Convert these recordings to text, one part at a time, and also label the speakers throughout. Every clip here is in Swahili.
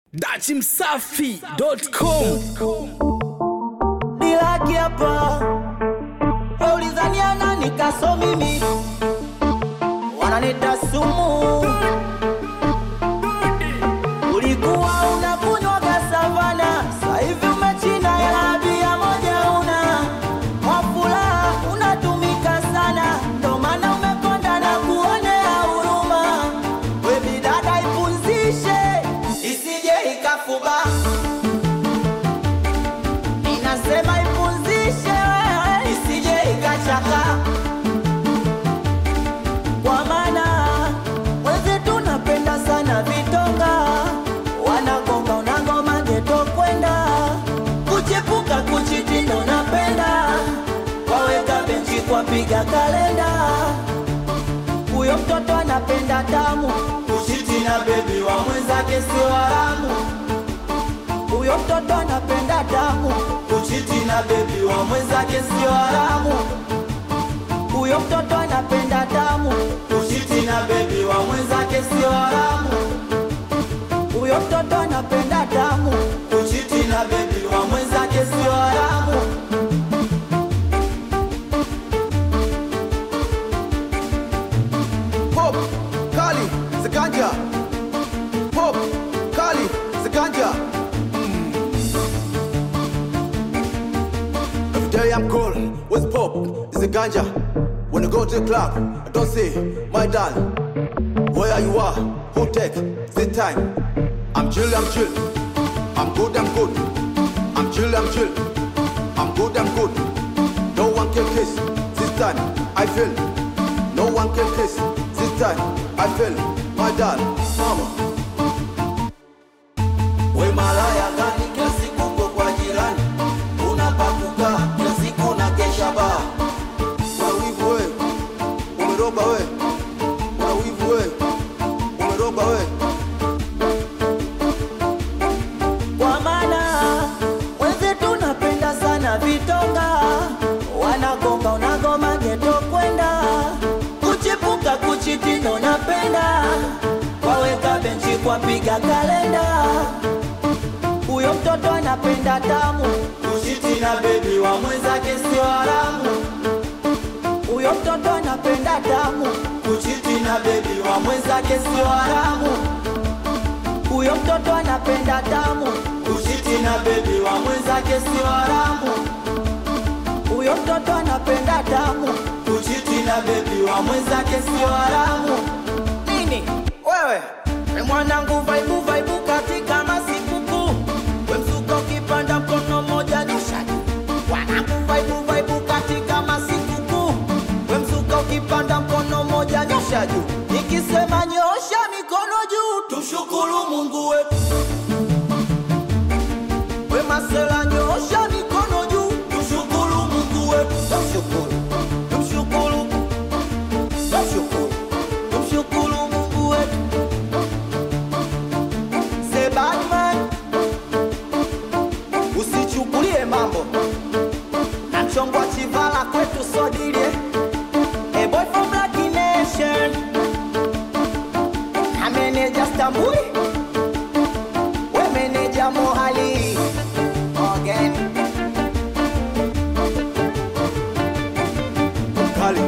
Speaker 1: Dachimsafi.com.
Speaker 2: Nilaki hapa ulizania nani kaso mimi wananita sumu. Ulikuwa unakunywa gasavana, sasa hivi umechina hela bia moja una mwafula unatumika sana, ndo maana umekonda na kuonea huruma. We bidada ipunzishe isije ikafuba, inasema ipunzishe isije ikachaka, kwa maana wezi tunapenda sana vitonga, wanagonga unangoma geto kwenda kuchepuka kuchitindo napenda, waweka benchi kwa piga kalenda. Huyo mtoto anapenda tamu kuchiti na bebi wa mwenzake sio haramu. Huyo mtoto anapenda tamu kuchiti na bebi wa mwenzake sio haramu. Huyo mtoto anapenda tamu kuchiti na bebi wa mwenzake sio haramu. Huyo mtoto anapenda tamu kuchiti na bebi wa mwenzake sio haramu.
Speaker 3: Pop, Kali, Ziganja. Pop, Kali, Ziganja. Every day I'm cool with Pop, Ziganja. When I go to the club, I don't say, my darling, where you are, who take the time? I'm chill, I'm chill. I'm good, I'm good. I'm chill, I'm chill. I'm good, I'm good. No one can kiss this time, I feel. No one can kiss this time, I feel. My dad, mama.
Speaker 2: We malaya gani kila siku uko kwa jirani, unapakuka kila siku na kesha ba.
Speaker 3: Wivu we, umeroba we. Wivu we, umeroba we.
Speaker 2: Kwa maana weze tunapenda sana vitonga, wanagonga unagoma geto kwenda kuchepuka kuchitindo napenda, waweka benchi kwa piga kalenda. Huyo mtoto anapenda tamu kuchiti na bebi wa mwenzake sio haramu. Huyo mtoto anapenda tamu kuchiti na bebi wa mwenzake sio haramu. Huyo mtoto anapenda tamu kuchiti na bebi wa mwenzake sio haramu. Huyo mtoto anapenda tamu kuchiti na bebi wa mwenzake sio haramu. Nini wewe we mwanangu, vaibu vaibu katika masikukuu, we msuko kipanda mkono moja nyosha juu. Wanangu vaibu vaibu katika masikukuu, we msuko kipanda mkono moja nyosha juu. Nikisema nyosha mikono juu, tumshukuru Mungu wetu. We masela nyosha mikono juu, tumshukuru Mungu wetu. Tumshukuru, tumshukuru, tumshukuru, tumshukuru Mungu wetu. Say bad man, usichukulie mambo na mchongwa chivala kwetu sodilie. A boy from Lucky Nation, a manager Stambuli, we manager Mohali again.
Speaker 3: Kali.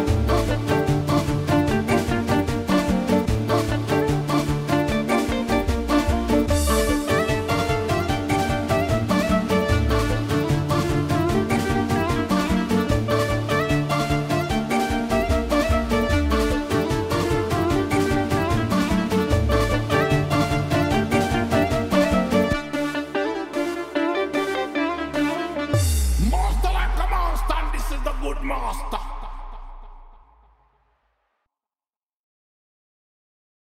Speaker 1: Master like a monster, and this is the good master.